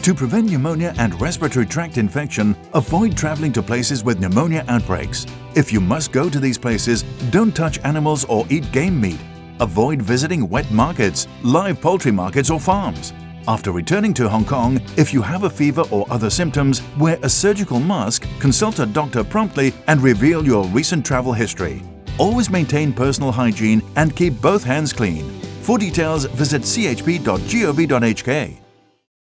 To prevent pneumonia and respiratory tract infection, avoid traveling to places with pneumonia outbreaks. If you must go to these places, don't touch animals or eat game meat. Avoid visiting wet markets, live poultry markets or farms. After returning to Hong Kong, if you have a fever or other symptoms, wear a surgical mask, consult a doctor promptly and reveal your recent travel history. Always maintain personal hygiene and keep both hands clean. For details, visit chp.gov.hk.